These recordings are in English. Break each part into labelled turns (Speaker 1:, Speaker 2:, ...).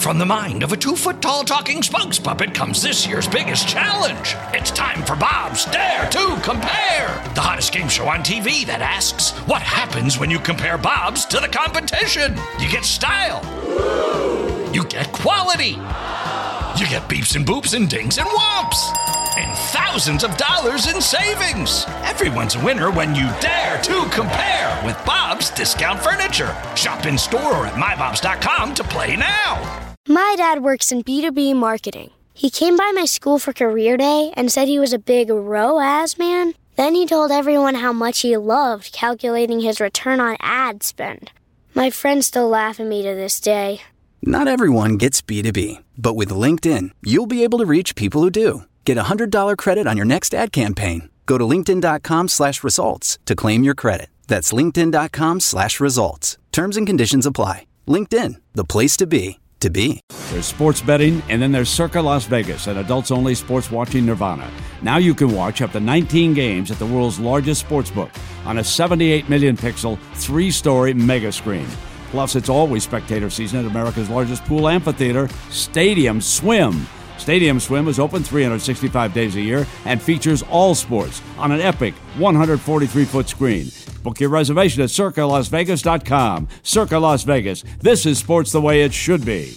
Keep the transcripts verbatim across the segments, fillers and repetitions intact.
Speaker 1: from the mind of a two-foot-tall talking spokes puppet comes this year's biggest challenge. It's time for Bob's Dare to Compare, the hottest game show on T V that asks, what happens when you compare Bobs to the competition? You get style. You get quality. You get beeps and boops and dings and whomps. And thousands of dollars in savings. Everyone's a winner when you dare to compare with Bob's Discount Furniture. Shop in store or at my bobs dot com to play now.
Speaker 2: My dad works in B two B marketing. He came by my school for career day and said he was a big R O A S man. Then he told everyone how much he loved calculating his return on ad spend. My friends still laugh at me to this day.
Speaker 3: Not everyone gets B two B, but with LinkedIn, you'll be able to reach people who do. Get a one hundred dollars credit on your next ad campaign. Go to linkedin.com slash results to claim your credit. That's linkedin.com slash results. Terms and conditions apply. LinkedIn, the place to be, to be.
Speaker 4: There's sports betting, and then there's Circa Las Vegas, an adults-only sports watching nirvana. Now you can watch up to nineteen games at the world's largest sportsbook on a seventy-eight million pixel, three-story mega screen. Plus, it's always spectator season at America's largest pool amphitheater, Stadium Swim. Stadium Swim is open three hundred sixty-five days a year and features all sports on an epic one hundred forty-three foot screen. Book your reservation at circa las vegas dot com. Circa Las Vegas. This is sports the way it should be.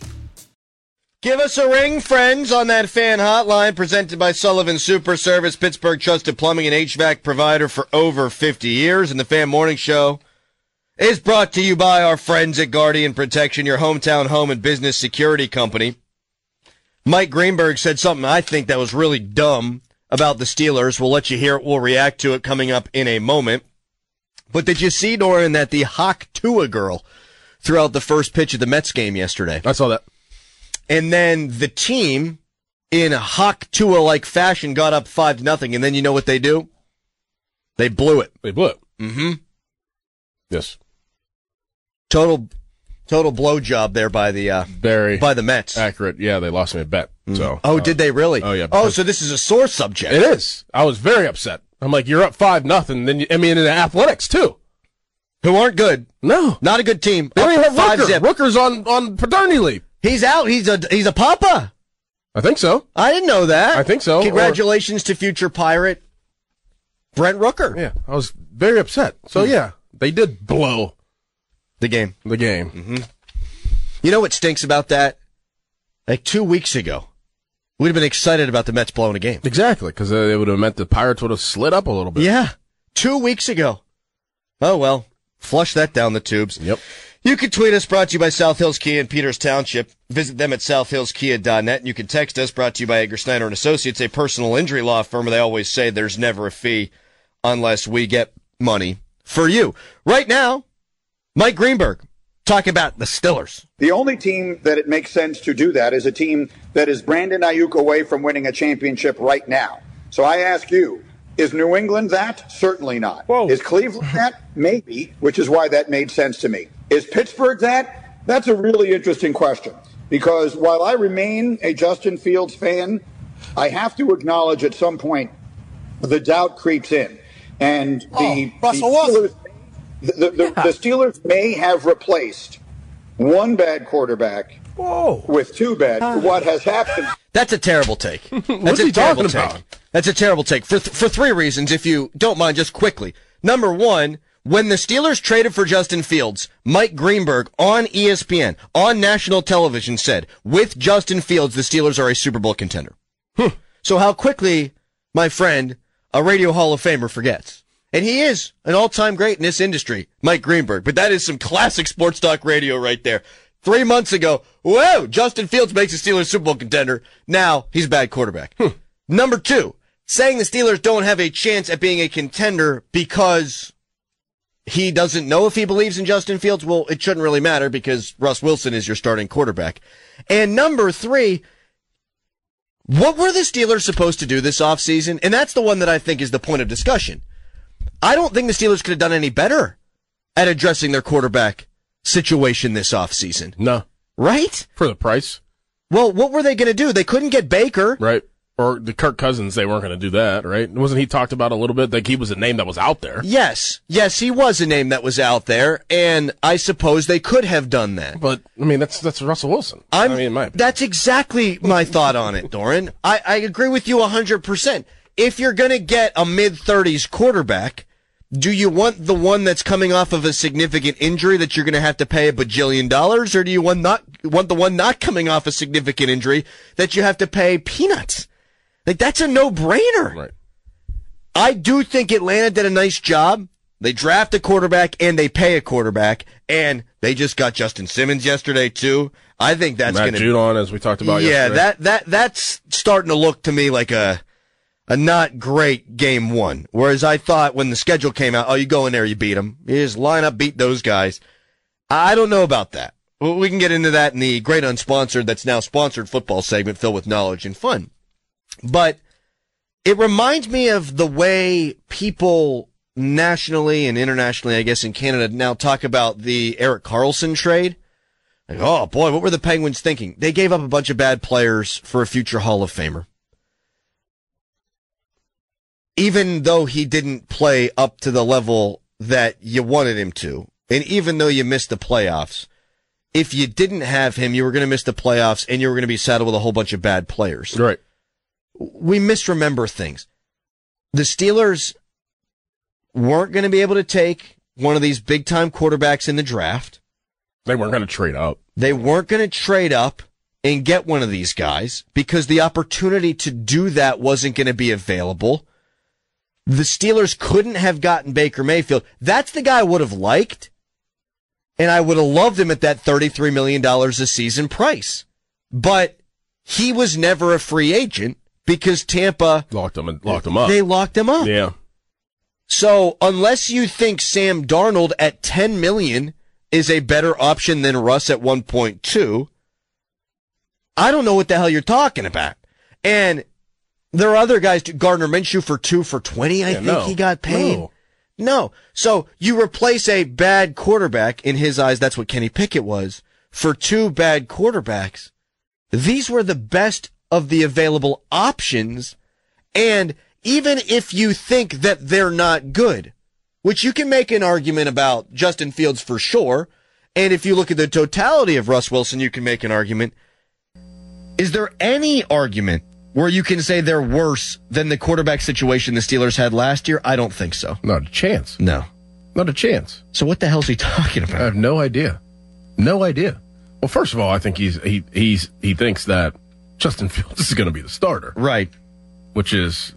Speaker 5: Give us a ring, friends, on that fan hotline presented by Sullivan Super Service, Pittsburgh trusted plumbing and H V A C provider for over fifty years. And the Fan Morning Show is brought to you by our friends at Guardian Protection, your hometown home and business security company. Mike Greenberg said something I think that was really dumb about the Steelers. We'll let you hear it. We'll react to it coming up in a moment. But did you see, Doran, that the Hawk Tua girl threw out the first pitch of the Mets game yesterday?
Speaker 6: I saw that.
Speaker 5: And then the team, in a Hawk Tua-like fashion, got up five to nothing. And then you know what they do? They blew it.
Speaker 6: They blew it.
Speaker 5: Mm-hmm.
Speaker 6: Yes.
Speaker 5: Total... Total blowjob there by the uh,
Speaker 6: very
Speaker 5: by the Mets.
Speaker 6: Accurate. Yeah, they lost me a bet. Mm. So.
Speaker 5: Oh,
Speaker 6: uh,
Speaker 5: did they really?
Speaker 6: Oh, yeah.
Speaker 5: Oh, so this is a sore subject.
Speaker 6: It is. I was very upset. I'm like, you're up five nothing. Then you, I mean, in the Athletics too,
Speaker 5: who aren't good.
Speaker 6: No,
Speaker 5: not a good team.
Speaker 6: They don't even have
Speaker 5: five
Speaker 6: Rooker.
Speaker 5: zip.
Speaker 6: Rooker's on on paternity leave.
Speaker 5: He's out. He's a he's a papa.
Speaker 6: I think so.
Speaker 5: I didn't know that.
Speaker 6: I think so.
Speaker 5: Congratulations or, to future Pirate Brent Rooker.
Speaker 6: Yeah, I was very upset. So mm. yeah, they did blow
Speaker 5: the game.
Speaker 6: The game.
Speaker 5: Mm-hmm. You know what stinks about that? Like two weeks ago, we'd have been excited about the Mets blowing a game.
Speaker 6: Exactly, because uh, it would have meant the Pirates would have slid up a little bit.
Speaker 5: Yeah, two weeks ago. Oh, well, flush that down the tubes.
Speaker 6: Yep.
Speaker 5: You can tweet us, brought to you by South Hills Kia in Peters Township. Visit them at south hills kia dot net. And you can text us, brought to you by Edgar Snyder and Associates, a personal injury law firm. They always say there's never a fee unless we get money for you. Right now, Mike Greenberg. Talk about the Steelers.
Speaker 7: The only team that it makes sense to do that is a team that is Brandon Ayuk away from winning a championship right now. So I ask you, is New England that? Certainly not.
Speaker 6: Whoa.
Speaker 7: Is Cleveland that? Maybe, which is why that made sense to me. Is Pittsburgh that? That's a really interesting question. Because while I remain a Justin Fields fan, I have to acknowledge at some point the doubt creeps in. And the,
Speaker 5: oh, Russell
Speaker 7: the Steelers,
Speaker 5: Wilson.
Speaker 7: The, the, the, the Steelers may have replaced one bad quarterback
Speaker 6: Whoa.
Speaker 7: with two bad. What has happened?
Speaker 5: That's a terrible take. That's
Speaker 6: What's
Speaker 5: a
Speaker 6: he
Speaker 5: terrible
Speaker 6: talking
Speaker 5: take.
Speaker 6: about?
Speaker 5: That's a terrible take for th- for three reasons. If you don't mind, just quickly. Number one, when the Steelers traded for Justin Fields, Mike Greenberg on E S P N on national television said, "With Justin Fields, the Steelers are a Super Bowl contender." Hmm. So how quickly, my friend, a Radio Hall of Famer forgets. And he is an all-time great in this industry, Mike Greenberg. But that is some classic sports talk radio right there. Three months ago, whoa, Justin Fields makes the Steelers Super Bowl contender. Now he's a bad quarterback. Hmm. Number two, saying the Steelers don't have a chance at being a contender because he doesn't know if he believes in Justin Fields. Well, it shouldn't really matter because Russ Wilson is your starting quarterback. And number three, what were the Steelers supposed to do this offseason? And that's the one that I think is the point of discussion. I don't think the Steelers could have done any better at addressing their quarterback situation this offseason.
Speaker 6: No.
Speaker 5: Right?
Speaker 6: For the price.
Speaker 5: Well, what were they going to do? They couldn't get Baker.
Speaker 6: Right. Or the Kirk Cousins, they weren't going to do that, right? Wasn't he talked about a little bit? Like he was a name that was out there.
Speaker 5: Yes. Yes, he was a name that was out there, and I suppose they could have done that.
Speaker 6: But, I mean, that's that's Russell Wilson.
Speaker 5: I'm,
Speaker 6: I mean, my
Speaker 5: that's exactly my thought on it, Doran. I, I agree with you one hundred percent. If you're going to get a mid-thirties quarterback, do you want the one that's coming off of a significant injury that you're going to have to pay a bajillion dollars, or do you want not want the one not coming off a significant injury that you have to pay peanuts? Like, that's a no-brainer.
Speaker 6: Right.
Speaker 5: I do think Atlanta did a nice job. They draft a quarterback and they pay a quarterback, and they just got Justin Simmons yesterday too. I think that's going
Speaker 6: to
Speaker 5: to
Speaker 6: Judon, as we talked about.
Speaker 5: Yeah,
Speaker 6: yesterday.
Speaker 5: that that that's starting to look to me like a a not great game one. Whereas I thought when the schedule came out, oh, you go in there, you beat them, you just line up, beat those guys. I don't know about that. Well, we can get into that in the great unsponsored, that's now sponsored football segment filled with knowledge and fun. But it reminds me of the way people nationally and internationally, I guess in Canada, now talk about the Erik Karlsson trade. Like, oh boy, what were the Penguins thinking? They gave up a bunch of bad players for a future Hall of Famer. Even though he didn't play up to the level that you wanted him to, and even though you missed the playoffs, if you didn't have him, you were going to miss the playoffs and you were going to be saddled with a whole bunch of bad players.
Speaker 6: Right.
Speaker 5: We misremember things. The Steelers weren't going to be able to take one of these big-time quarterbacks in the draft.
Speaker 6: They weren't going to trade up.
Speaker 5: They weren't going to trade up and get one of these guys because the opportunity to do that wasn't going to be available. The Steelers couldn't have gotten Baker Mayfield. That's the guy I would have liked, and I would have loved him at that thirty-three million dollars a season price. But he was never a free agent. Because Tampa
Speaker 6: locked him and locked him up.
Speaker 5: They locked him up.
Speaker 6: Yeah.
Speaker 5: So unless you think Sam Darnold at ten million dollars is a better option than Russ at one point two, I don't know what the hell you're talking about. And there are other guys, Gardner Minshew for two for twenty, I
Speaker 6: yeah,
Speaker 5: think
Speaker 6: no.
Speaker 5: he got paid.
Speaker 6: No.
Speaker 5: no. So you replace a bad quarterback, in his eyes, that's what Kenny Pickett was, for two bad quarterbacks. These were the best of the available options, and even if you think that they're not good, which you can make an argument about Justin Fields for sure, and if you look at the totality of Russ Wilson, you can make an argument. Is there any argument where you can say they're worse than the quarterback situation the Steelers had last year? I don't think so.
Speaker 6: Not a chance.
Speaker 5: No.
Speaker 6: Not a chance.
Speaker 5: So what the hell's he talking about?
Speaker 6: I have no idea. No idea. Well, first of all, I think he's he he's he thinks that Justin Fields is going to be the starter.
Speaker 5: Right.
Speaker 6: Which is,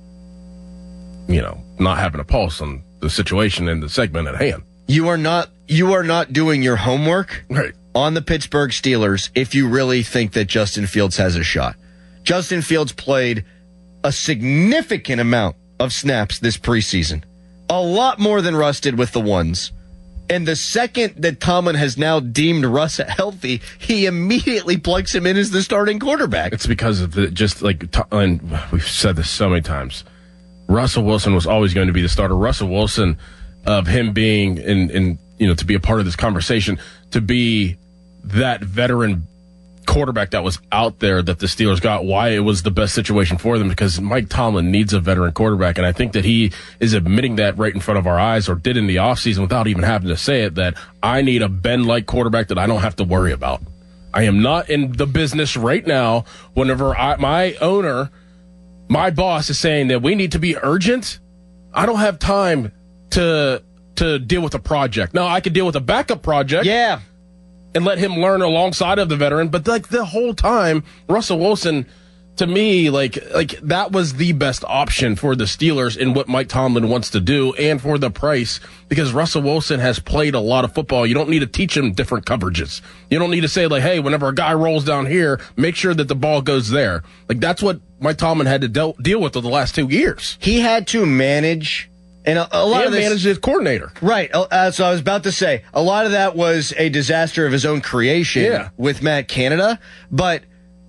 Speaker 6: you know, not having a pulse on the situation and the segment at hand.
Speaker 5: You are not you are not doing your homework
Speaker 6: right.
Speaker 5: on the Pittsburgh Steelers if you really think that Justin Fields has a shot. Justin Fields played a significant amount of snaps this preseason. A lot more than Russ did with the ones. And the second that Tomlin has now deemed Russ healthy, he immediately plugs him in as the starting quarterback.
Speaker 6: It's because of the, just like, and we've said this so many times, Russell Wilson was always going to be the starter. Russell Wilson, of him being in, in, you know, to be a part of this conversation, to be that veteran quarterback that was out there that the Steelers got, why it was the best situation for them, because Mike Tomlin needs a veteran quarterback, and I think that he is admitting that right in front of our eyes, or did in the offseason without even having to say it, that I need a Ben-like quarterback that I don't have to worry about. I am not in the business right now whenever I, my owner, my boss is saying that we need to be urgent. I don't have time to to deal with a project. Now, I could deal with a backup project.
Speaker 5: Yeah.
Speaker 6: And let him learn alongside of the veteran. But like the whole time, Russell Wilson, to me, like like that was the best option for the Steelers in what Mike Tomlin wants to do and for the price, because Russell Wilson has played a lot of football. You don't need to teach him different coverages. You don't need to say like, hey, whenever a guy rolls down here, make sure that the ball goes there. Like that's what Mike Tomlin had to del- deal with over the last two years.
Speaker 5: He had to manage. And a, a lot
Speaker 6: he
Speaker 5: of this,
Speaker 6: managed his coordinator.
Speaker 5: Right. Uh, so I was about to say, a lot of that was a disaster of his own creation
Speaker 6: yeah.
Speaker 5: with Matt Canada. But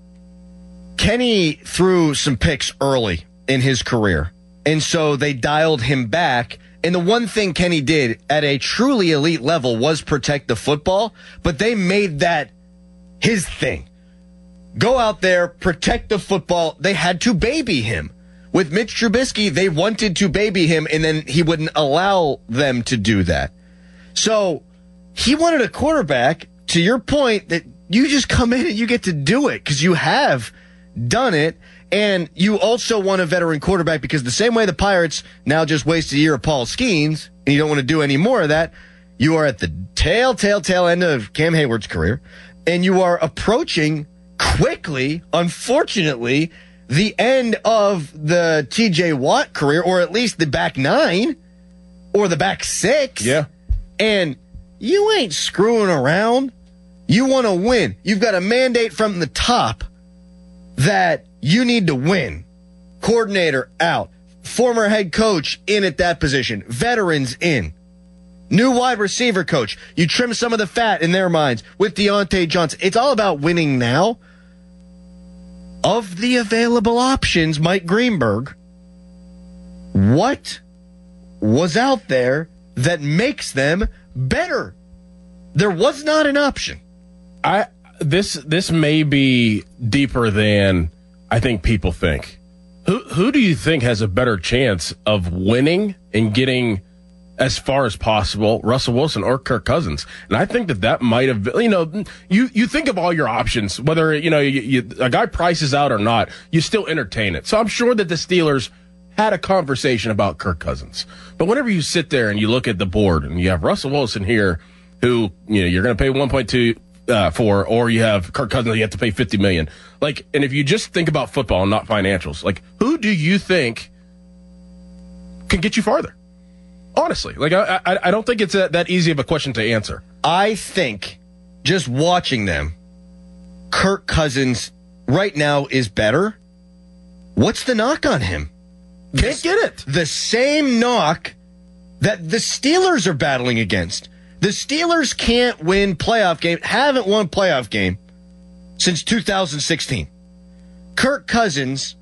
Speaker 5: Kenny threw some picks early in his career. And so they dialed him back. And the one thing Kenny did at a truly elite level was protect the football. But they made that his thing. go out there, protect the football. They had to baby him. With Mitch Trubisky, they wanted to baby him, and then he wouldn't allow them to do that. So he wanted a quarterback, to your point, that you just come in and you get to do it because you have done it. And you also want a veteran quarterback because the same way the Pirates now just wasted a year of Paul Skeens, and you don't want to do any more of that, you are at the tail, tail, tail end of Cam Hayward's career, and you are approaching quickly, unfortunately, the end of the T J Watt career, or at least the back nine, or the back six.
Speaker 6: Yeah.
Speaker 5: And you ain't screwing around. You want to win. You've got a mandate from the top that you need to win. Coordinator out. Former head coach in at that position. Veterans in. New wide receiver coach. You trim some of the fat in their minds with Deontay Johnson. It's all about winning now. Of the available options, Mike Greenberg, what was out there that makes them better? There was not an option.
Speaker 6: I this this may be deeper than I think people think. Who who do you think has a better chance of winning and getting as far as possible, Russell Wilson or Kirk Cousins? And I think that that might have been, you know, you, you think of all your options, whether, you know, you, you, a guy prices out or not, you still entertain it. So I'm sure that the Steelers had a conversation about Kirk Cousins. But whenever you sit there and you look at the board and you have Russell Wilson here, who, you know, you're going to pay one point two uh, for, or you have Kirk Cousins, you have to pay fifty million dollars. Like, and if you just think about football and not financials, like, who do you think can get you farther? Honestly, like, I, I, I don't think it's a, that easy of a question to answer.
Speaker 5: I think just watching them, Kirk Cousins right now is better. What's the knock on him?
Speaker 6: Can't get it.
Speaker 5: The same knock that the Steelers are battling against. The Steelers can't win playoff game, haven't won playoff game since two thousand sixteen. Kirk Cousins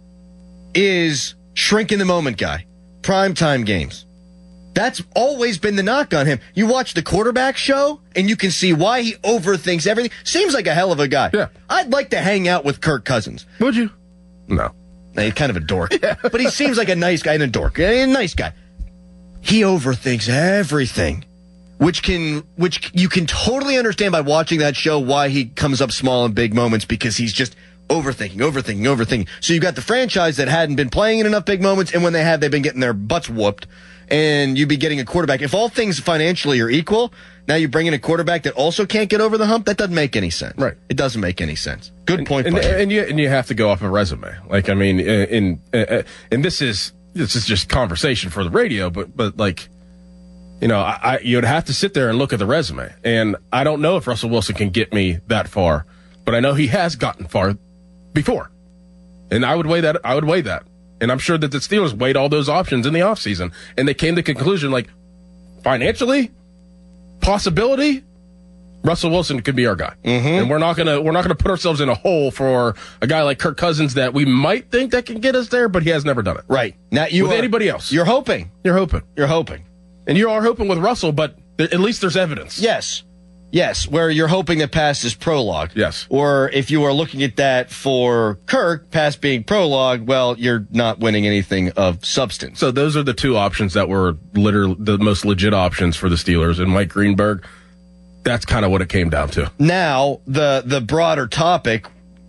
Speaker 5: is shrink in the moment guy. Primetime games. That's always been the knock on him. You watch the quarterback show, and you can see why he overthinks everything. Seems like a hell of a guy.
Speaker 6: Yeah.
Speaker 5: I'd like to hang out with Kirk Cousins.
Speaker 6: Would you? No.
Speaker 5: No, he's kind of a dork. Yeah. But he seems like a nice guy and a dork. A nice guy. He overthinks everything, which can, which you can totally understand by watching that show why he comes up small in big moments, because he's just overthinking, overthinking, overthinking. So you've got the franchise that hadn't been playing in enough big moments, and when they have, they've been getting their butts whooped. And you'd be getting a quarterback. If all things financially are equal, now you bring in a quarterback that also can't get over the hump. That doesn't make any sense.
Speaker 6: Right.
Speaker 5: It doesn't make any sense. Good point.
Speaker 6: And, and, and you and you have to go off a resume. Like, I mean, in, in and this is this is just conversation for the radio, but but like, you know, I, I you'd have to sit there and look at the resume. And I don't know if Russell Wilson can get me that far, but I know he has gotten far before. And I would weigh that. I would weigh that. And I'm sure that the Steelers weighed all those options in the offseason, and they came to the conclusion, like, financially, possibility, Russell Wilson could be our guy.
Speaker 5: Mm-hmm.
Speaker 6: And we're not gonna we're not gonna put ourselves in a hole for a guy like Kirk Cousins that we might think that can get us there, but he has never done it.
Speaker 5: Right. Now you
Speaker 6: with
Speaker 5: are,
Speaker 6: anybody else.
Speaker 5: You're hoping.
Speaker 6: You're hoping.
Speaker 5: You're hoping.
Speaker 6: And you are hoping with Russell, but th- at least there's evidence.
Speaker 5: Yes. Yes, where you're hoping that past is prologue.
Speaker 6: Yes.
Speaker 5: Or if you are looking at that for Kirk, past being prologue, well, you're not winning anything of substance.
Speaker 6: So those are the two options that were literally the most legit options for the Steelers. And Mike Greenberg, that's kind of what it came down to.
Speaker 5: Now, the the broader topic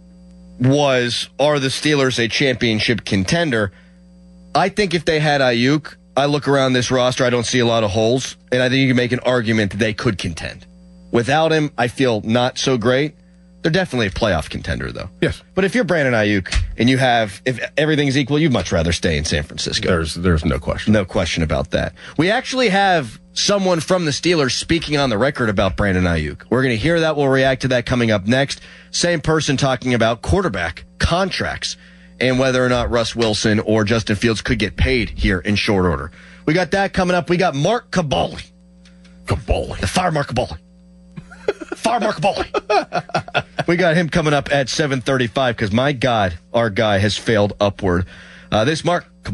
Speaker 5: was, are the Steelers a championship contender? I think if they had Ayuk, I look around this roster, I don't see a lot of holes, and I think you can make an argument that they could contend. Without him, I feel not so great. They're definitely a playoff contender, though.
Speaker 6: Yes.
Speaker 5: But if you're Brandon Ayuk and you have, if everything's equal, you'd much rather stay in San Francisco.
Speaker 6: There's there's no question.
Speaker 5: No question about that. We actually have someone from the Steelers speaking on the record about Brandon Ayuk. We're going to hear that. We'll react to that coming up next. Same person talking about quarterback contracts and whether or not Russ Wilson or Justin Fields could get paid here in short order. We got that coming up. We got Mark Kaboly.
Speaker 6: Kaboly.
Speaker 5: The fire Mark Kaboly. Fire Mark Kaboly. We got him coming up at seven thirty-five because, my God, our guy has failed upward. Uh, this Mark Kaboly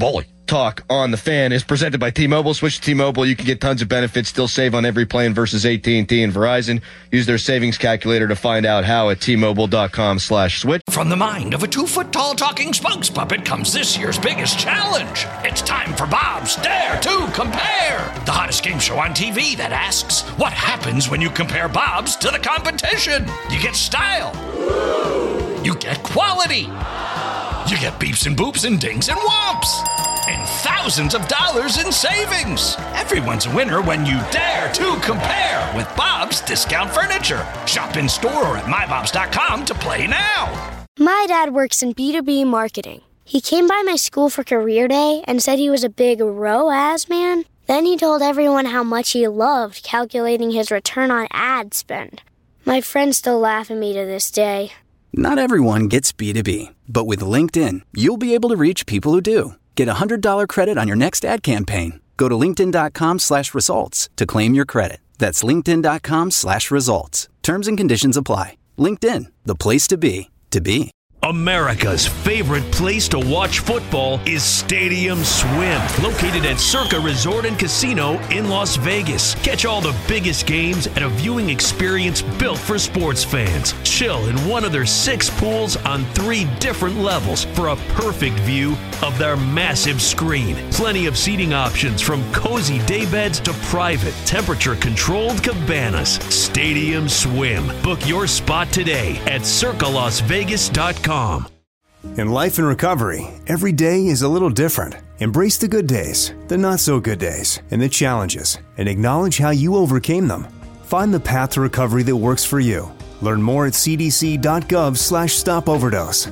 Speaker 5: Talk on the Fan is presented by T-Mobile. Switch to T-Mobile. You can get tons of benefits, still save on every plan versus A T and T and Verizon. Use their savings calculator to find out how at T-Mobile.com slash switch.
Speaker 1: From the mind of a two-foot-tall talking spokes puppet comes this year's biggest challenge. It's time for Bob's Dare to Compare, the hottest game show on T V that asks, what happens when you compare Bob's to the competition? You get style. You get quality. You get beeps and boops and dings and whomps. And thousands of dollars in savings. Everyone's a winner when you dare to compare with Bob's Discount Furniture. Shop in store or at my bobs dot com to play now.
Speaker 2: My dad works in B two B marketing. He came by my school for career day and said he was a big R O A S man. Then he told everyone how much he loved calculating his return on ad spend. My friends still laugh at me to this day.
Speaker 3: Not everyone gets B two B, but with LinkedIn, you'll be able to reach people who do. Get a one hundred dollars credit on your next ad campaign. Go to linkedin.com slash results to claim your credit. That's linkedin.com slash results. Terms and conditions apply. LinkedIn, the place to be, to be.
Speaker 8: America's favorite place to watch football is Stadium Swim, located at Circa Resort and Casino in Las Vegas. Catch all the biggest games at a viewing experience built for sports fans. Chill in one of their six pools on three different levels for a perfect view of their massive screen. Plenty of seating options from cozy daybeds to private, temperature-controlled cabanas. Stadium Swim. Book your spot today at circa las vegas dot com.
Speaker 9: In life and recovery, every day is a little different. Embrace the good days, the not so good days, and the challenges, and acknowledge how you overcame them. Find the path to recovery that works for you. Learn more at cdc.gov slash stop overdose.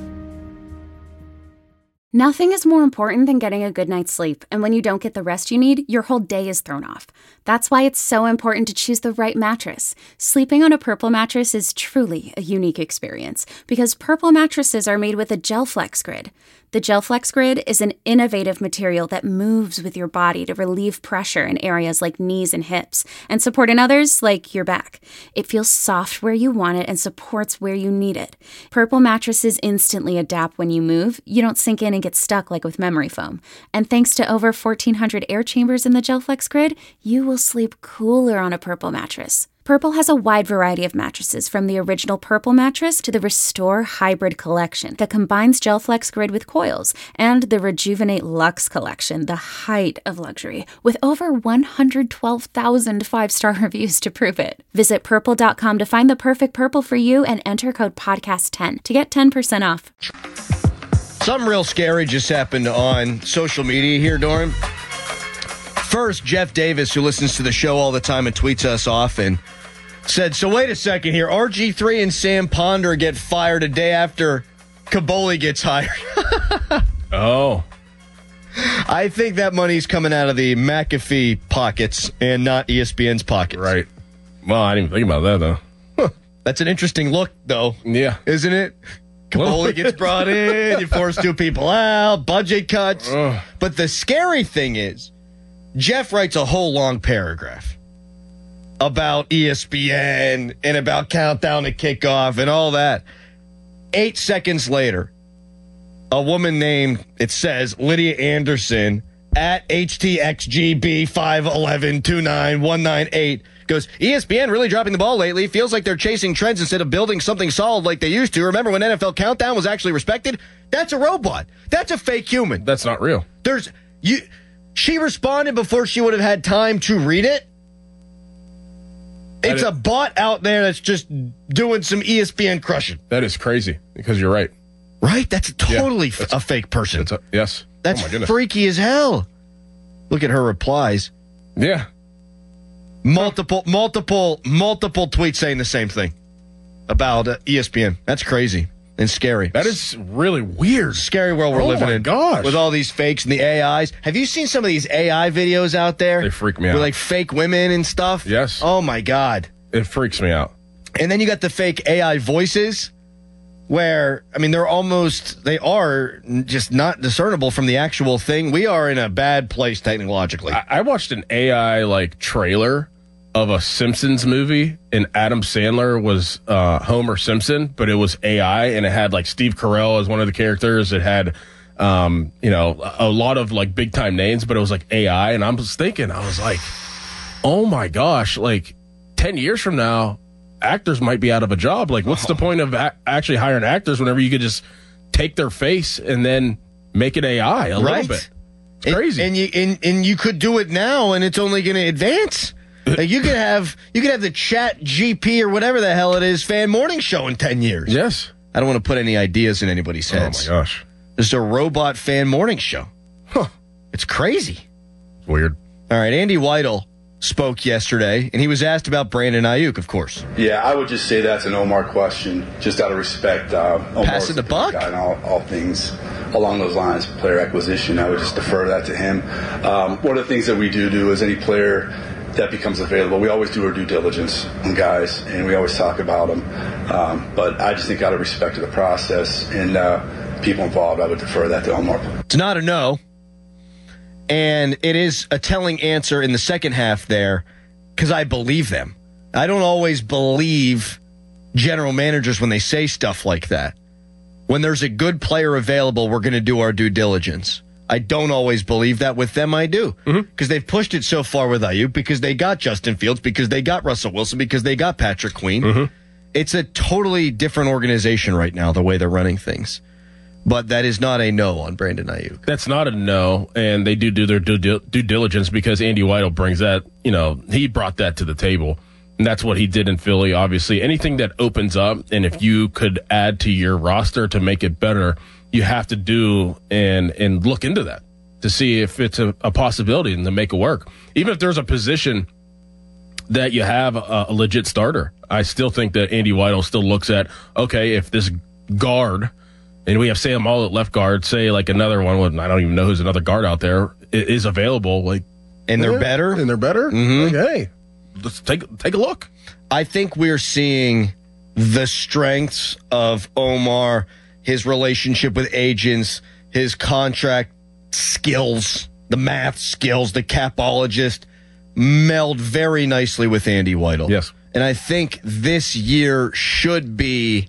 Speaker 10: Nothing is more important than getting a good night's sleep, and when you don't get the rest you need, your whole day is thrown off. That's why it's so important to choose the right mattress. Sleeping on a Purple mattress is truly a unique experience, because Purple mattresses are made with a GelFlex Grid. The GelFlex Grid is an innovative material that moves with your body to relieve pressure in areas like knees and hips, and support in others like your back. It feels soft where you want it and supports where you need it. Purple mattresses instantly adapt when you move. You don't sink in and get stuck like with memory foam. And thanks to over fourteen hundred air chambers in the GelFlex Grid, you will sleep cooler on a Purple mattress. Purple has a wide variety of mattresses, from the original Purple mattress to the Restore Hybrid collection that combines GelFlex Grid with coils, and the Rejuvenate Luxe collection, the height of luxury, with over one hundred twelve thousand five-star reviews to prove it. Visit purple dot com to find the perfect Purple for you and enter code podcast ten to get ten percent off.
Speaker 5: Something real scary just happened on social media here, Doran. First, Jeff Davis, who listens to the show all the time and tweets us often, said, so wait a second here. R G three and Sam Ponder get fired a day after Kaboli gets hired.
Speaker 6: Oh.
Speaker 5: I think that money's coming out of the McAfee pockets and not E S P N's pockets.
Speaker 6: Right. Well, I didn't even think about that, though.
Speaker 5: Huh. That's an interesting look, though.
Speaker 6: Yeah.
Speaker 5: Isn't it? Kaboli gets brought in, you force two people out, budget cuts.
Speaker 6: Ugh.
Speaker 5: But the scary thing is, Jeff writes a whole long paragraph about E S P N and about Countdown to Kickoff and all that. Eight seconds later, a woman named, it says, Lydia Anderson at H T X G B five one one two nine one nine eight goes, E S P N really dropping the ball lately. Feels like they're chasing trends instead of building something solid like they used to. Remember when N F L Countdown was actually respected? That's a robot. That's a fake human.
Speaker 6: That's not real.
Speaker 5: There's you. She responded before she would have had time to read it. It's a bot out there that's just doing some E S P N crushing.
Speaker 6: That is crazy, because you're right.
Speaker 5: Right? That's totally
Speaker 6: yeah, that's,
Speaker 5: a fake person.
Speaker 6: That's a, yes.
Speaker 5: That's
Speaker 6: oh my goodness.
Speaker 5: freaky as hell. Look at her replies.
Speaker 6: Yeah.
Speaker 5: Multiple, multiple, multiple tweets saying the same thing about uh, E S P N. That's crazy and scary.
Speaker 6: That is really weird.
Speaker 5: Scary world we're
Speaker 6: oh
Speaker 5: living
Speaker 6: my
Speaker 5: in.
Speaker 6: Gosh.
Speaker 5: With all these fakes and the A Is. Have you seen some of these A I videos out there?
Speaker 6: They freak me out.
Speaker 5: With like fake women and stuff?
Speaker 6: Yes.
Speaker 5: Oh my God.
Speaker 6: It freaks me out.
Speaker 5: And then you got the fake A I voices where, I mean, they're almost, they are just not discernible from the actual thing. We are in a bad place technologically.
Speaker 6: I, I watched an A I like trailer of a Simpsons movie, and Adam Sandler was uh, Homer Simpson, but it was A I, and it had like Steve Carell as one of the characters. It had um, you know, a, a lot of like big time names, but it was like A I. And I was thinking, I was like, oh my gosh, like ten years from now, actors might be out of a job. Like, what's oh. the point of a- actually hiring actors whenever you could just take their face and then make it A I a
Speaker 5: right.
Speaker 6: little bit? It's crazy.
Speaker 5: And, and you and, and you could do it now, and it's only going to advance. Like you could have you could have the Chat G P or whatever the hell it is fan morning show in ten years.
Speaker 6: Yes.
Speaker 5: I don't want to put any ideas in anybody's heads.
Speaker 6: Oh my gosh.
Speaker 5: This is a robot fan morning show. Huh. It's crazy.
Speaker 6: Weird.
Speaker 5: All right, Andy Weidl spoke yesterday, and he was asked about Brandon Ayuk, of course.
Speaker 11: Yeah, I would just say that's an Omar question, just out of respect. Uh,
Speaker 5: Passing the buck?
Speaker 11: And all, all things along those lines, player acquisition, I would just defer that to him. Um, one of the things that we do do is any player that becomes available, we always do our due diligence on guys, and we always talk about them. Um, but I just think out of respect to the process and uh, people involved, I would defer that to Omar.
Speaker 5: It's not a no. And it is a telling answer in the second half there because I believe them. I don't always believe general managers when they say stuff like that. When there's a good player available, we're going to do our due diligence. I don't always believe that. With them, I do. Because mm-hmm. they've pushed it so far with Ayuk, because they got Justin Fields, because they got Russell Wilson, because they got Patrick Queen. Mm-hmm. It's a totally different organization right now, the way they're running things. But that is not a no on Brandon Ayuk.
Speaker 6: That's not a no, and they do do their due, due diligence because Andy Weidl brings that, you know, he brought that to the table. And that's what he did in Philly, obviously. Anything that opens up, and if you could add to your roster to make it better, you have to do and and look into that to see if it's a, a possibility and to make it work. Even if there's a position that you have a, a legit starter, I still think that Andy Weidl still looks at, okay, if this guard, and we have Sam Hall at left guard, say like another one, I don't even know who's another guard out there, is available, like,
Speaker 5: and they're
Speaker 6: yeah,
Speaker 5: better,
Speaker 6: and they're better.
Speaker 5: Mm-hmm.
Speaker 6: Like, hey, let's take take a look.
Speaker 5: I think we're seeing the strengths of Omar, his relationship with agents, his contract skills, the math skills, the capologist, meld very nicely with Andy Weidl.
Speaker 6: Yes.
Speaker 5: And I think this year should be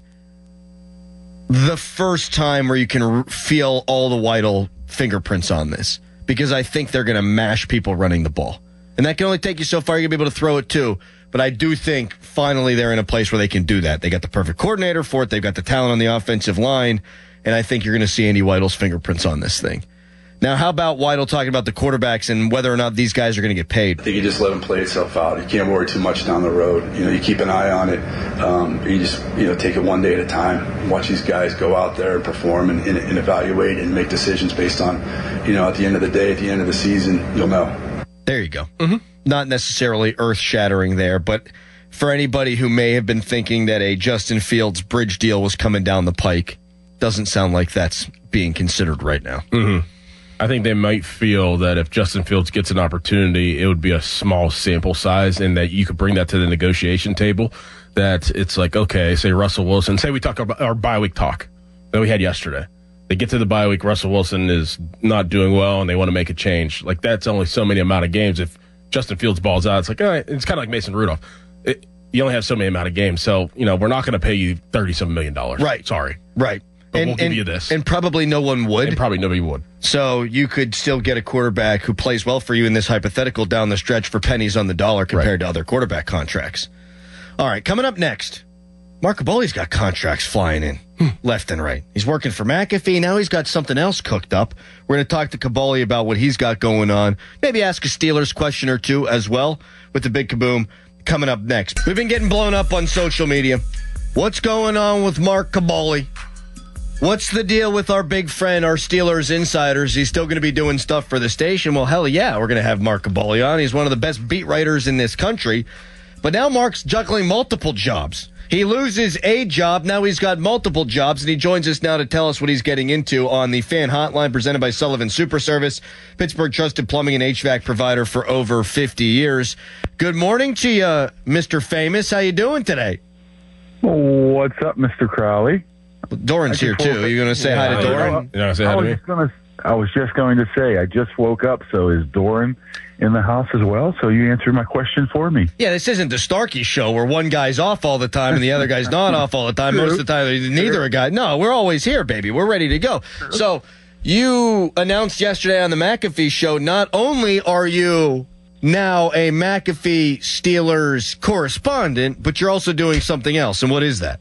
Speaker 5: the first time where you can r- feel all the Weidl fingerprints on this, because I think they're going to mash people running the ball. And that can only take you so far. You're going to be able to throw it too. But I do think finally they're in a place where they can do that. They got the perfect coordinator for it. They've got the talent on the offensive line. And I think you're going to see Andy Weidl's fingerprints on this thing. Now, how about Weidl talking about the quarterbacks and whether or not these guys are going to get paid?
Speaker 11: I think you just let them play itself out. You can't worry too much down the road. You know, you keep an eye on it. Um, you just, you know, take it one day at a time. Watch these guys go out there and perform and, and, and evaluate and make decisions based on, you know, at the end of the day, at the end of the season, you'll know.
Speaker 5: There you go. Mm-hmm. Not necessarily earth-shattering there, but for anybody who may have been thinking that a Justin Fields bridge deal was coming down the pike, doesn't sound like that's being considered right now.
Speaker 6: Mm-hmm. I think they might feel that if Justin Fields gets an opportunity, it would be a small sample size, and that you could bring that to the negotiation table. That it's like, okay, say Russell Wilson, say we talk about our bye week talk that we had yesterday. They get to the bye week, Russell Wilson is not doing well, and they want to make a change. Like, that's only so many amount of games. If Justin Fields balls out, it's like, all right, it's kind of like Mason Rudolph. It, you only have so many amount of games, so, you know, we're not going to pay you thirty-seven million dollars.
Speaker 5: Right.
Speaker 6: Sorry.
Speaker 5: Right.
Speaker 6: But
Speaker 5: and,
Speaker 6: we'll give
Speaker 5: and,
Speaker 6: you this.
Speaker 5: And probably no one would.
Speaker 6: And probably nobody would.
Speaker 5: So you could still get a quarterback who plays well for you in this hypothetical down the stretch for pennies on the dollar compared right. to other quarterback contracts. All right, coming up next, Mark Kaboly's got contracts flying in hmm. left and right. He's working for McAfee. Now he's got something else cooked up. We're going to talk to Kaboly about what he's got going on. Maybe ask a Steelers question or two as well with the Big Kaboom coming up next. We've been getting blown up on social media. What's going on with Mark Kaboly? What's the deal with our big friend, our Steelers insiders? He's still going to be doing stuff for the station. Well, hell yeah, we're going to have Mark Kaboly on. He's one of the best beat writers in this country. But now Mark's juggling multiple jobs. He loses a job, now he's got multiple jobs, and he joins us now to tell us what he's getting into on the Fan Hotline presented by Sullivan Super Service, Pittsburgh trusted plumbing and H V A C provider for over fifty years. Good morning to you, Mister Famous. How you doing today?
Speaker 12: What's up, Mister Crowley?
Speaker 5: Doran's here, too. Are you going to say
Speaker 12: yeah,
Speaker 5: hi to Doran?
Speaker 6: You know, say hi to me?
Speaker 12: Gonna, I was just going to say, I just woke up, so is Doran in the house as well? So you answered my question for me.
Speaker 5: Yeah, this isn't the Starkey show where one guy's off all the time and the other guy's not off all the time. Most of the time, neither a guy. No, we're always here, baby. We're ready to go. So you announced yesterday on the McAfee show, not only are you now a McAfee Steelers correspondent, but you're also doing something else. And what is that?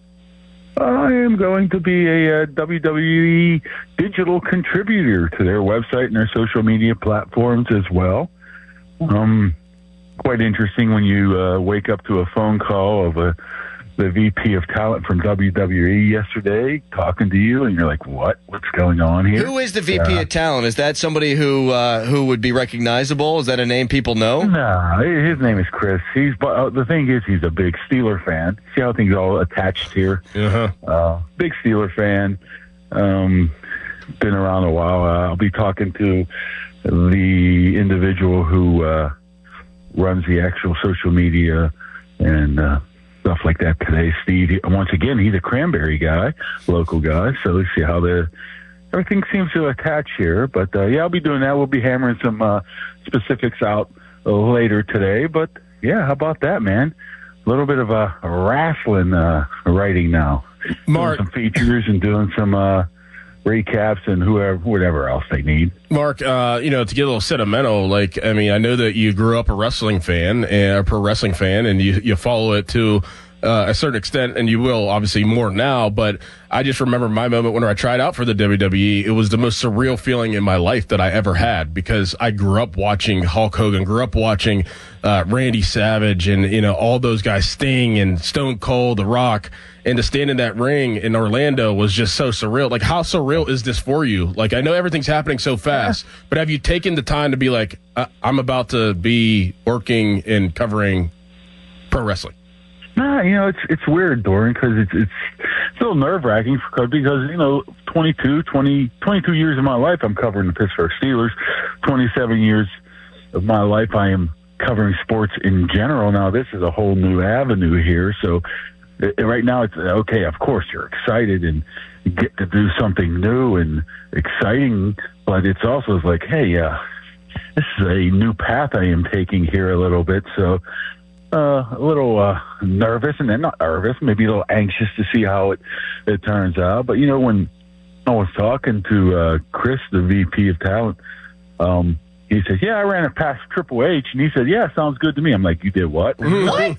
Speaker 12: I am going to be a, uh W W E digital contributor to their website and their social media platforms as well. Um, quite interesting when you uh, wake up to a phone call of a the V P of talent from W W E yesterday talking to you, and you're like, what? What's going on here?
Speaker 5: Who is the V P uh, of talent? Is that somebody who uh, who would be recognizable? Is that a name people know?
Speaker 12: No, his name is Chris. He's uh, the thing is, he's a big Steeler fan. See how things all attached here?
Speaker 6: Uh-huh.
Speaker 12: Uh, big Steeler fan. Um, been around a while. Uh, I'll be talking to the individual who uh, runs the actual social media and uh, stuff like that today. Steve, once again, he's a Cranberry guy, local guy, so let's see how the everything seems to attach here. But uh, yeah, I'll be doing that. We'll be hammering some uh, specifics out later today. But yeah, how about that, man? A little bit of a, a wrestling uh, writing now.
Speaker 6: Mark,
Speaker 12: doing some features and doing some uh, recaps and whoever, whatever else they need.
Speaker 6: Mark, uh, you know, to get a little sentimental, like, I mean, I know that you grew up a wrestling fan, and a pro wrestling fan, and you, you follow it to uh, a certain extent, and you will obviously more now, but I just remember my moment when I tried out for the W W E. It was the most surreal feeling in my life that I ever had, because I grew up watching Hulk Hogan, grew up watching uh, Randy Savage, and, you know, all those guys, Sting and Stone Cold, The Rock, and to stand in that ring in Orlando was just so surreal. Like, how surreal is this for you? Like, I know everything's happening so fast, yeah. but have you taken the time to be like, I'm about to be working and covering pro wrestling?
Speaker 12: Nah, you know, it's it's weird, Doran, because it's, it's it's a little nerve-wracking because, you know, twenty-two, twenty, twenty-two years of my life I'm covering the Pittsburgh Steelers. twenty-seven years of my life I am covering sports in general. Now, this is a whole new avenue here, so it, right now it's, okay, of course you're excited and you get to do something new and exciting, but it's also like, hey, uh, this is a new path I am taking here a little bit, so Uh, a little uh, nervous, and then not nervous, maybe a little anxious to see how it, it turns out. But, you know, when I was talking to uh, Chris, the V P of talent, um, he said, yeah, I ran it past Triple H. And he said, yeah, sounds good to me. I'm like, you did what?
Speaker 5: What?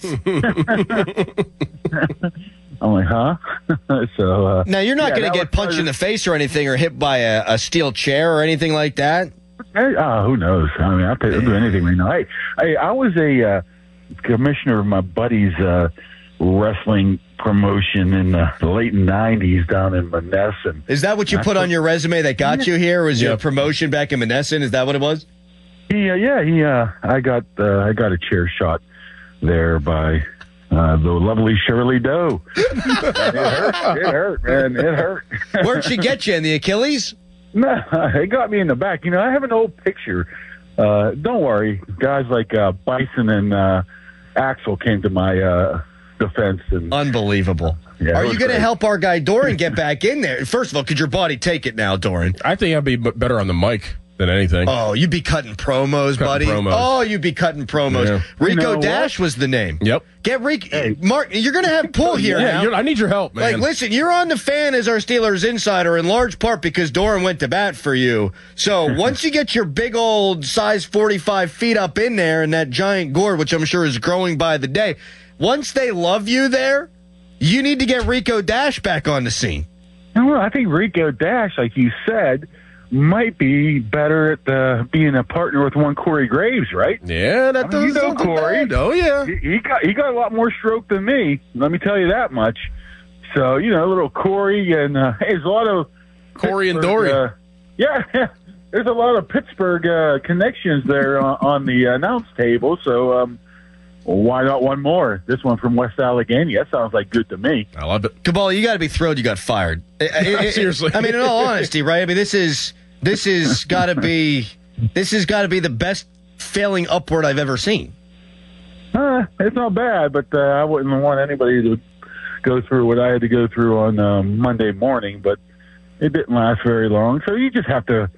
Speaker 12: I'm like, huh? so uh,
Speaker 5: Now, you're not
Speaker 12: yeah,
Speaker 5: going to get punched in the face or anything, or hit by a, a steel chair or anything like that?
Speaker 12: Hey, uh, who knows? I mean, I'll, I'll do anything right now. Hey, I, I was a... Uh, commissioner of my buddy's uh, wrestling promotion in the late nineties down in Monessen.
Speaker 5: Is that what you put on your resume that got you here? Was your promotion back in Monessen? Is that what it was?
Speaker 12: Yeah, yeah, he. Uh, I got uh, I got a chair shot there by uh, the lovely Shirley Doe. It hurt. It hurt, man. It hurt.
Speaker 5: Where'd she get you, in the Achilles?
Speaker 12: No, it got me in the back. You know, I have an old picture. Uh, don't worry, guys like uh, Bison and uh, Axel came to my uh, defense. And,
Speaker 5: Unbelievable.
Speaker 12: Yeah,
Speaker 5: Are you going to
Speaker 12: great.
Speaker 5: help our guy Doran get back in there? First of all, could your body take it now, Doran?
Speaker 6: I think I'd be b- better on the mic than anything.
Speaker 5: Oh, you'd be cutting promos,
Speaker 6: Cutting
Speaker 5: buddy.
Speaker 6: promos.
Speaker 5: Oh, you'd be cutting promos.
Speaker 6: Yeah.
Speaker 5: Rico
Speaker 12: You know
Speaker 5: Dash
Speaker 12: what?
Speaker 5: was the name.
Speaker 6: Yep.
Speaker 5: Get Rico.
Speaker 12: Hey.
Speaker 5: Mark, you're going to have pull here
Speaker 6: Yeah,
Speaker 5: now.
Speaker 6: you're, I need your help, man.
Speaker 5: Like, listen, you're on the fan as our Steelers insider in large part because Doran went to bat for you. So once you get your big old size forty-five feet up in there and that giant gourd, which I'm sure is growing by the day, once they love you there, you need to get Rico Dash back on the scene.
Speaker 12: Well, I think Rico Dash, like you said, might be better at uh, being a partner with one Corey Graves, right?
Speaker 6: Yeah, that
Speaker 12: I mean,
Speaker 6: does
Speaker 12: you know
Speaker 6: something
Speaker 12: Corey.
Speaker 6: bad. Oh, yeah.
Speaker 12: He, he got he got a lot more stroke than me. Let me tell you that much. So you know, a little Corey and uh, hey, there's a lot of
Speaker 6: Corey and
Speaker 12: Pittsburgh,
Speaker 6: Dory.
Speaker 12: Uh, yeah, yeah, there's a lot of Pittsburgh uh, connections there on, on the announce table. So um, why not one more? This one from West Allegheny. That sounds like good to me.
Speaker 6: I love it.
Speaker 5: Cabal, you got to be thrilled you got fired. It- it- it-
Speaker 6: Seriously.
Speaker 5: I mean, in all honesty, right? I mean, this is this is got to be this has got to be the best failing upward I've ever seen.
Speaker 12: Uh, it's not bad, but uh, I wouldn't want anybody to go through what I had to go through on um, Monday morning, but it didn't last very long. So you just have to,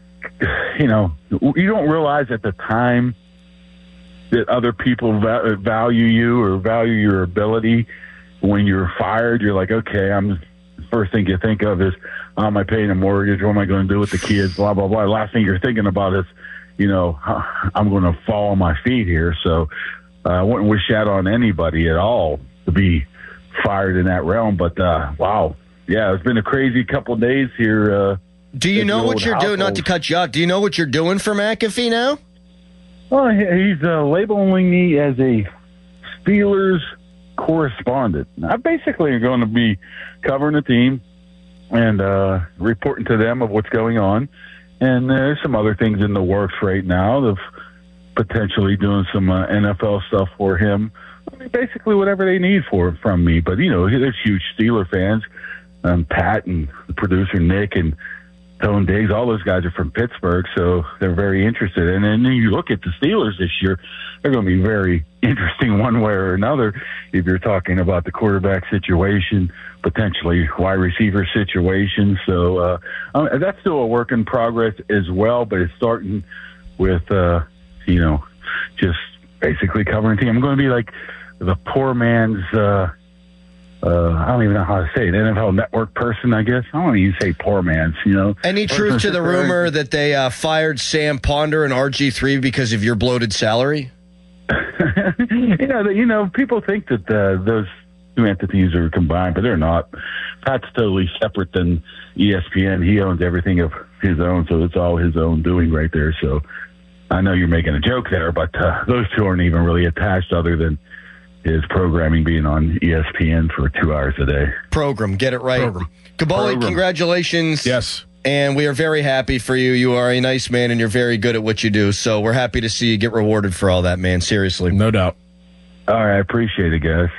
Speaker 12: you know, you don't realize at the time that other people va- value you or value your ability. When you're fired, you're like, okay, I'm first thing you think of is, oh, am I paying a mortgage? What am I going to do with the kids? Blah, blah, blah. Last thing you're thinking about is, you know, I'm going to fall on my feet here. So uh, I wouldn't wish that on anybody at all to be fired in that realm. But, uh, wow. Yeah, it's been a crazy couple of days here. Uh,
Speaker 5: do you know what you're household. doing? Not to cut you off. Do you know what you're doing for McAfee now?
Speaker 12: Well, he's uh, labeling me as a Steelers correspondent. I basically am going to be covering the team and uh, reporting to them of what's going on. And there's some other things in the works right now of potentially doing some uh, N F L stuff for him. I mean, basically whatever they need for from me. But, you know, there's huge Steeler fans. Um, Pat and the producer Nick and Tone Diggs, all those guys are from Pittsburgh, so they're very interested. And then you look at the Steelers this year, they're going to be very interesting one way or another if you're talking about the quarterback situation, potentially wide receiver situation. So uh, um, that's still a work in progress as well, but it's starting with, uh, you know, just basically covering the team. I'm going to be like the poor man's uh, Uh, I don't even know how to say it. N F L Network person, I guess. I don't even say poor man's, you know.
Speaker 5: Any truth to the rumor that they uh, fired Sam Ponder and R G three because of your bloated salary?
Speaker 12: you know, you know, people think that uh, those two entities are combined, but they're not. Pat's totally separate than E S P N. He owns everything of his own, so it's all his own doing right there. So I know you're making a joke there, but uh, those two aren't even really attached other than his programming being on E S P N for two hours a day.
Speaker 5: Program, get it right. Kaboly, congratulations.
Speaker 6: Yes.
Speaker 5: And we are very happy for you. You are a nice man, and you're very good at what you do. So we're happy to see you get rewarded for all that, man. Seriously.
Speaker 6: No doubt.
Speaker 12: All right, I appreciate it, guys.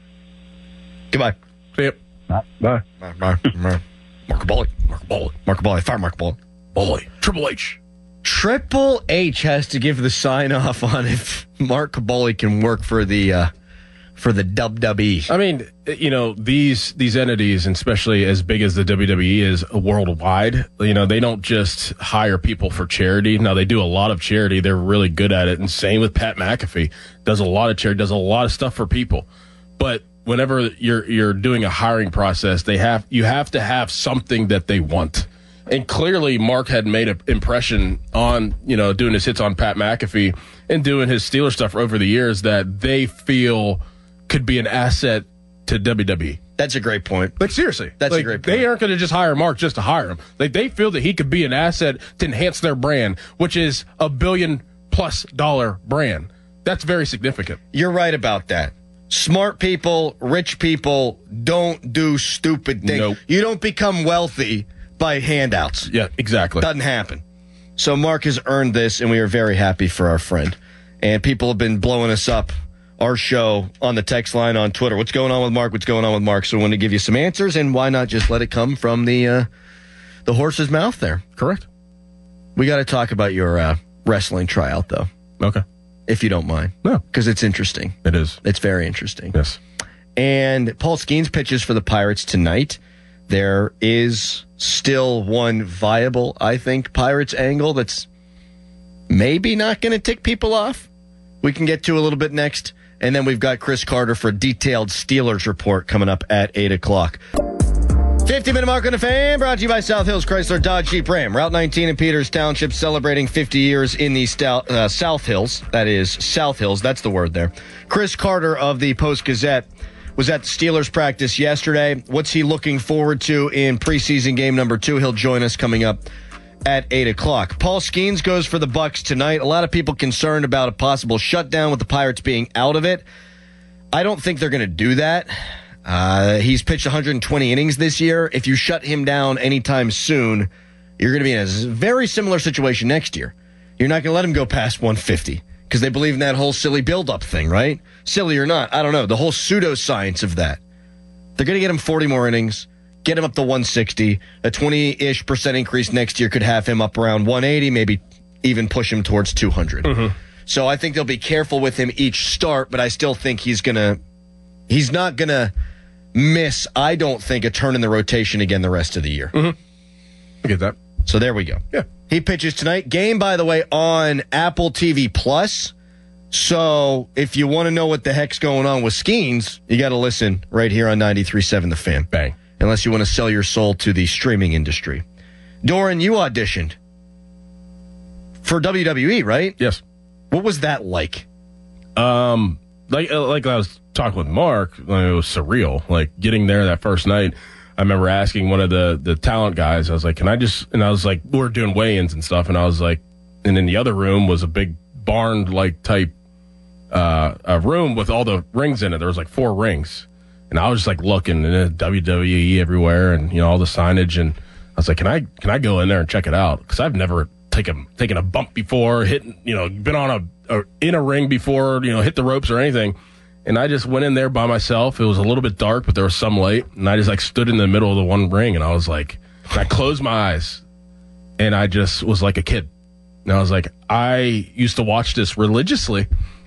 Speaker 5: Goodbye.
Speaker 6: See you.
Speaker 12: Bye.
Speaker 5: Mark, Mark, Mark, Mark Kaboly. Mark Kaboly. Mark Kaboly. Fire Mark Kaboly.
Speaker 6: Boy. Triple H.
Speaker 5: Triple H has to give the sign off on if Mark Kaboly can work for the uh, for the W W E.
Speaker 6: I mean, you know, these these entities, and especially as big as the W W E is worldwide, you know, they don't just hire people for charity. Now, they do a lot of charity. They're really good at it. And same with Pat McAfee. Does a lot of charity, does a lot of stuff for people. But whenever you're you're doing a hiring process, they have you have to have something that they want. And clearly, Mark had made an impression on, you know, doing his hits on Pat McAfee and doing his Steelers stuff over the years that they feel could be an asset to W W E.
Speaker 5: That's a great point.
Speaker 6: Like, seriously.
Speaker 5: That's
Speaker 6: like,
Speaker 5: a great point.
Speaker 6: They aren't going to just hire Mark just to hire him. Like, they feel that he could be an asset to enhance their brand, which is a billion-plus dollar brand. That's very significant.
Speaker 5: You're right about that. Smart people, rich people don't do stupid things.
Speaker 6: Nope.
Speaker 5: You don't become wealthy by handouts.
Speaker 6: Yeah, exactly.
Speaker 5: Doesn't happen. So Mark has earned this, and we are very happy for our friend. And people have been blowing us up, our show, on the text line on Twitter. What's going on with Mark? What's going on with Mark? So we want to give you some answers, and why not just let it come from the uh, the horse's mouth there?
Speaker 6: Correct.
Speaker 5: We got to talk about your uh, wrestling tryout, though.
Speaker 6: Okay.
Speaker 5: If you don't mind.
Speaker 6: No.
Speaker 5: Because it's interesting.
Speaker 6: It is.
Speaker 5: It's very interesting.
Speaker 6: Yes.
Speaker 5: And Paul Skeens pitches for the Pirates tonight. There is still one viable, I think, Pirates angle that's maybe not going to tick people off. We can get to a little bit next. And then we've got Chris Carter for a detailed Steelers report coming up at eight o'clock. fifty-minute mark on the fan, brought to you by South Hills Chrysler Dodge Jeep Ram. Route nineteen in Peters Township celebrating fifty years in the Stout, uh, South Hills. That is South Hills. That's the word there. Chris Carter of the Post-Gazette was at the Steelers practice yesterday. What's he looking forward to in preseason game number two? He'll join us coming up at eight o'clock. Paul Skeens goes for the Bucs tonight. A lot of people concerned about a possible shutdown with the Pirates being out of it. I don't think they're going to do that. Uh, he's pitched one hundred twenty innings this year. If you shut him down anytime soon, you're going to be in a very similar situation next year. You're not going to let him go past one fifty because they believe in that whole silly build-up thing, right? Silly or not, I don't know. The whole pseudoscience of that. They're going to get him forty more innings, get him up to one sixty. A twenty-ish percent increase next year could have him up around one eighty, maybe even push him towards two hundred. Mm-hmm. So I think they'll be careful with him each start, but I still think he's going to, he's not going to miss, I don't think, a turn in the rotation again the rest of the year.
Speaker 6: Mm-hmm. I get that.
Speaker 5: So there we go.
Speaker 6: Yeah.
Speaker 5: He pitches tonight. Game, by the way, on Apple T V Plus. So if you want to know what the heck's going on with Skeens, you got to listen right here on ninety-three point seven The Fan.
Speaker 6: Bang.
Speaker 5: unless you want to sell your soul to the streaming industry. Doran, you auditioned for W W E, right?
Speaker 6: Yes.
Speaker 5: What was that like?
Speaker 6: Um, like like I was talking with Mark, like, it was surreal. Like getting there that first night, I remember asking one of the the talent guys. I was like, "Can I just?" And I was like, "We we're doing weigh-ins and stuff." And I was like, and in the other room was a big barn like type uh, a room with all the rings in it. There was like four rings, and I was just like looking and uh, W W E everywhere, and you know all the signage. And I was like, "Can I can I go in there and check it out?" Because I've never taken taken a bump before, hitting you know, been on a or in a ring before, you know, hit the ropes or anything. And I just went in there by myself. It was a little bit dark, but there was some light. And I just like stood in the middle of the one ring, and I was like, and I closed my eyes, and I just was like a kid. And I was like, I used to watch this religiously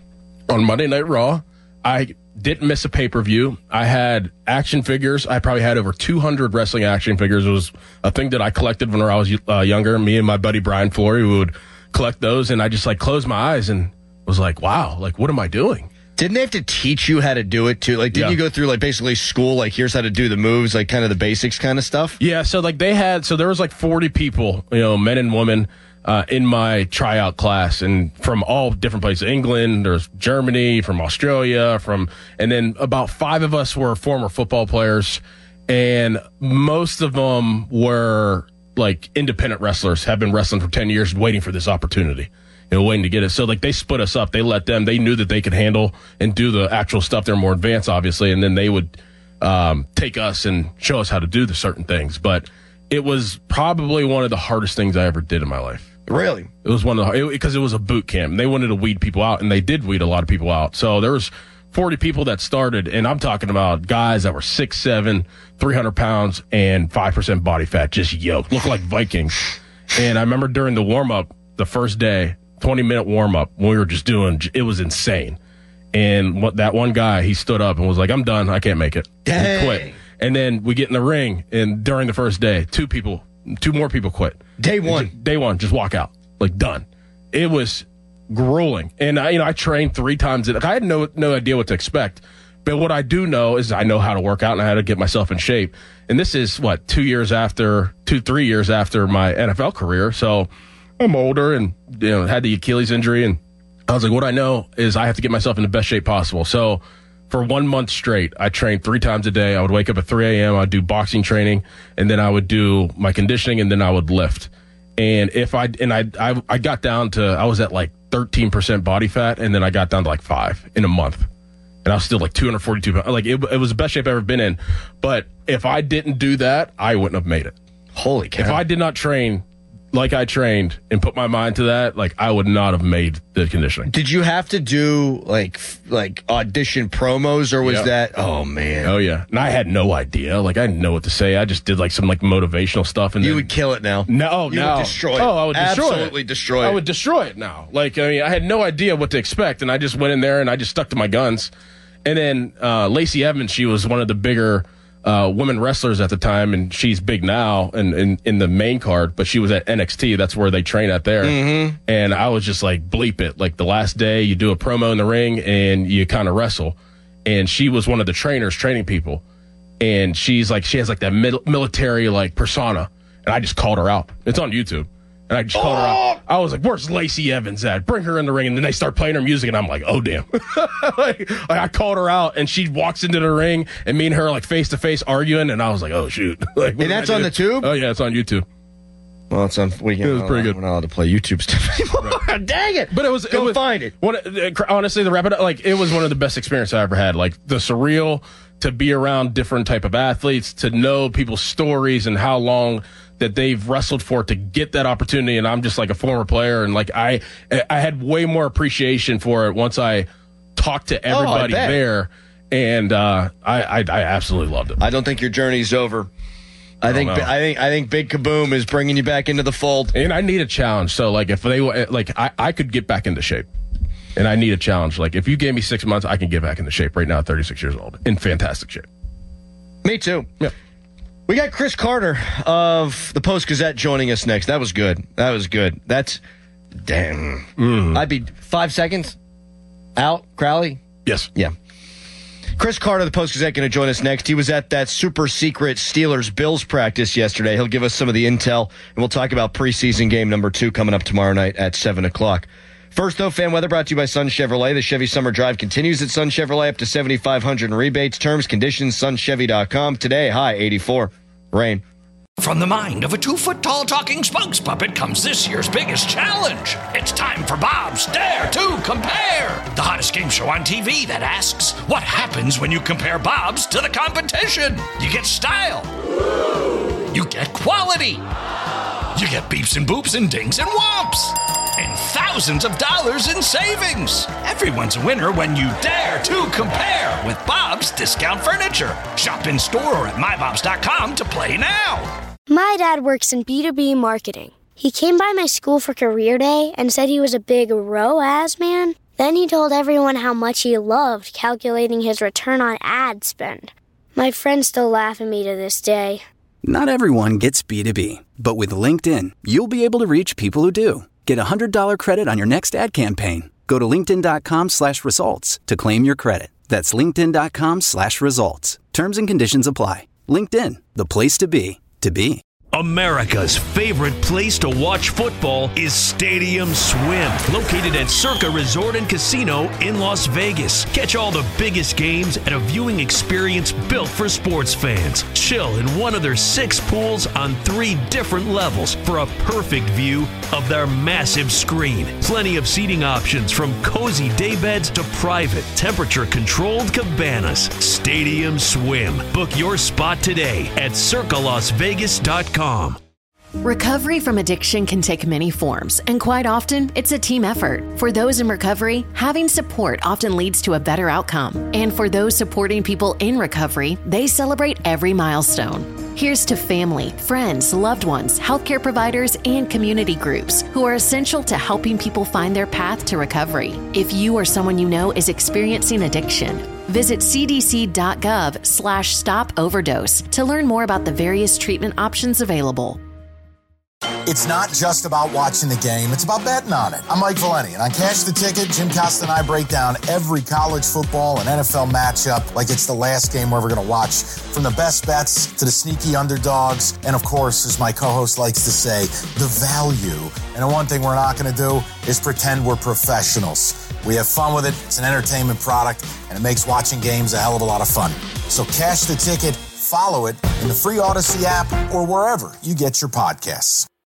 Speaker 6: on Monday Night Raw. I didn't miss a pay-per-view. I had action figures. I probably had over two hundred wrestling action figures. It was a thing that I collected when I was uh, younger. Me and my buddy Brian Flory, we would collect those, and I just like closed my eyes and was like, wow, like what am I doing?
Speaker 5: Didn't they have to teach you how to do it too? Like, didn't
Speaker 6: Yeah.
Speaker 5: you go through like basically school? Like, here's how to do the moves, like kind of the basics kind of stuff?
Speaker 6: Yeah, so like they had, so there was like forty people, you know, men and women, uh, in my tryout class, and from all different places. England, there's Germany, from Australia, from, and then about five of us were former football players, and most of them were like independent wrestlers, have been wrestling for ten years, waiting for this opportunity. You know, waiting to get it. So, like, they split us up. They let them, they knew that they could handle and do the actual stuff. They're more advanced, obviously, and then they would um, take us and show us how to do the certain things. But it was probably one of the hardest things I ever did in my life.
Speaker 5: Really?
Speaker 6: It was one of the, because it, it was a boot camp. They wanted to weed people out, and they did weed a lot of people out. So, there was forty people that started, and I'm talking about guys that were six seven, three hundred pounds, and five percent body fat, just yoked, looked like Vikings. And I remember during the warm-up, the first day, twenty-minute warm-up, when we were just doing, it was insane. And what that one guy, he stood up and was like, I'm done, I can't make it.
Speaker 5: Dang.
Speaker 6: He quit. And then we get in the ring, and during the first day, two people, two more people quit.
Speaker 5: Day one.
Speaker 6: Just, day one, just walk out. Like, done. It was grueling. And I, you know, I trained three times. Like, I had no no idea what to expect. But what I do know is I know how to work out and how to get myself in shape. And this is, what, two years after, two, three years after my N F L career. So I'm older and, you know, had the Achilles injury. And I was like, what I know is I have to get myself in the best shape possible. So for one month straight, I trained three times a day. I would wake up at three a.m., I'd do boxing training, and then I would do my conditioning, and then I would lift. And if I, and I, I, I got down to, I was at like thirteen percent body fat, and then I got down to like five in a month. And I was still like two hundred forty-two pounds. Like, it, it was the best shape I've ever been in. But if I didn't do that, I wouldn't have made it.
Speaker 5: Holy cow.
Speaker 6: If I did not train like I trained and put my mind to that, like, I would not have made the conditioning.
Speaker 5: Did you have to do like f- like audition promos, or was
Speaker 6: Yeah.
Speaker 5: that? Oh man.
Speaker 6: Oh yeah, and I had no idea. Like, I didn't know what to say. I just did like some like motivational stuff, and
Speaker 5: You
Speaker 6: then,
Speaker 5: would kill it now.
Speaker 6: No,
Speaker 5: You
Speaker 6: now
Speaker 5: would destroy it.
Speaker 6: Oh, I would destroy
Speaker 5: Absolutely
Speaker 6: it.
Speaker 5: destroy it.
Speaker 6: I would destroy it now. Like, I mean, I had no idea what to expect, and I just went in there and I just stuck to my guns. And then uh, Lacey Evans, she was one of the bigger uh, women wrestlers at the time, and she's big now and in, in the main card, but she was at N X T. That's where they train at there.
Speaker 5: Mm-hmm.
Speaker 6: And I was just like, bleep it. Like, the last day, you do a promo in the ring and you kind of wrestle. And she was one of the trainers training people. And she's like, she has like that mil- military like persona. And I just called her out. It's on YouTube. And I just called her out. I was like, where's Lacey Evans at? Bring her in the ring. And then they start playing her music, and I'm like, oh, damn. like, like, I called her out, and she walks into the ring, and me and her, like, face-to-face arguing, and I was like, oh, shoot. like,
Speaker 5: And that's on the tube?
Speaker 6: Oh, yeah, it's on YouTube.
Speaker 5: Well, it's on. We can,
Speaker 6: It was pretty good.
Speaker 5: We're not allowed to play YouTube stuff anymore. Dang it!
Speaker 6: But it was.
Speaker 5: Go
Speaker 6: it was,
Speaker 5: find it.
Speaker 6: One, uh, honestly, the wrap it up, like, it was one of the best experiences I ever had. Like, the surreal, to be around different type of athletes, to know people's stories and how long that they've wrestled for to get that opportunity. And I'm just like a former player, and like I, I had way more appreciation for it once I talked to everybody
Speaker 5: Oh, I bet.
Speaker 6: there, and uh, I, I, I absolutely loved it.
Speaker 5: I don't think your journey's over. I,
Speaker 6: I
Speaker 5: think
Speaker 6: don't know.
Speaker 5: I think I think Big Kaboom is bringing you back into the fold.
Speaker 6: And I need a challenge. So, like, if they like, I, I could get back into shape, and I need a challenge. Like, if you gave me six months, I can get back into shape right now at thirty-six years old, in fantastic shape.
Speaker 5: Me too.
Speaker 6: Yeah.
Speaker 5: We got Chris Carter of the Post-Gazette joining us next. That was good. That was good. That's, damn.
Speaker 6: Mm.
Speaker 5: I'd be five seconds out, Crowley.
Speaker 6: Yes.
Speaker 5: Yeah. Chris Carter, the Post-Gazette, going to join us next. He was at that super secret Steelers-Bills practice yesterday. He'll give us some of the intel, and we'll talk about preseason game number two coming up tomorrow night at seven o'clock. First, though, fan weather brought to you by Sun Chevrolet. The Chevy Summer Drive continues at Sun Chevrolet, up to seventy-five hundred in rebates. Terms, conditions, sun chevy dot com. Today, high eighty-four. Rain.
Speaker 1: From the mind of a two-foot-tall talking spokes puppet comes this year's biggest challenge. It's time for Bob's Dare to Compare, the hottest game show on T V that asks, what happens when you compare Bobs to the competition? You get style. You get quality. You get beeps and boops and dings and whomps. And thousands of dollars in savings. Everyone's a winner when you dare to compare with Bob's Discount Furniture. Shop in store or at my bobs dot com to play now.
Speaker 2: My dad works in B two B marketing. He came by my school for career day and said he was a big R O A S man. Then he told everyone how much he loved calculating his return on ad spend. My friends still laugh at me to this day.
Speaker 3: Not everyone gets B two B, but with LinkedIn, you'll be able to reach people who do. Get a one hundred dollars credit on your next ad campaign. Go to linkedin.com slash results to claim your credit. That's linkedin.com slash results. Terms and conditions apply. LinkedIn, the place to be, to be.
Speaker 8: America's favorite place to watch football is Stadium Swim, located at Circa Resort and Casino in Las Vegas. Catch all the biggest games at a viewing experience built for sports fans. Chill in one of their six pools on three different levels for a perfect view of their massive screen. Plenty of seating options from cozy daybeds to private, temperature-controlled cabanas. Stadium Swim. Book your spot today at circa las vegas dot com.
Speaker 13: Recovery from addiction can take many forms, and quite often, it's a team effort. For those in recovery, having support often leads to a better outcome. And for those supporting people in recovery, they celebrate every milestone. Here's to family, friends, loved ones, healthcare providers, and community groups who are essential to helping people find their path to recovery. If you or someone you know is experiencing addiction, visit cdc.gov slash stop overdose to learn more about the various treatment options available.
Speaker 14: It's not just about watching the game, it's about betting on it. I'm Mike Valeni, and on Cash the Ticket, Jim Costa and I break down every college football and N F L matchup like it's the last game we're ever going to watch. From the best bets to the sneaky underdogs, and of course, as my co-host likes to say, the value. And the one thing we're not going to do is pretend we're professionals. We have fun with it, it's an entertainment product, and it makes watching games a hell of a lot of fun. So Cash the Ticket, follow it in the free Odyssey app or wherever you get your podcasts.